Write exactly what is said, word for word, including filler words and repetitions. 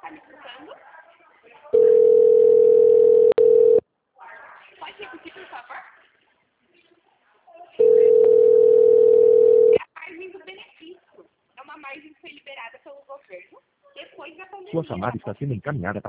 está me escutando? Pode repetir, por favor? É a margem do benefício. É uma margem que foi liberada pelo governo depois da pandemia. Sua chamada está sendo encaminhada para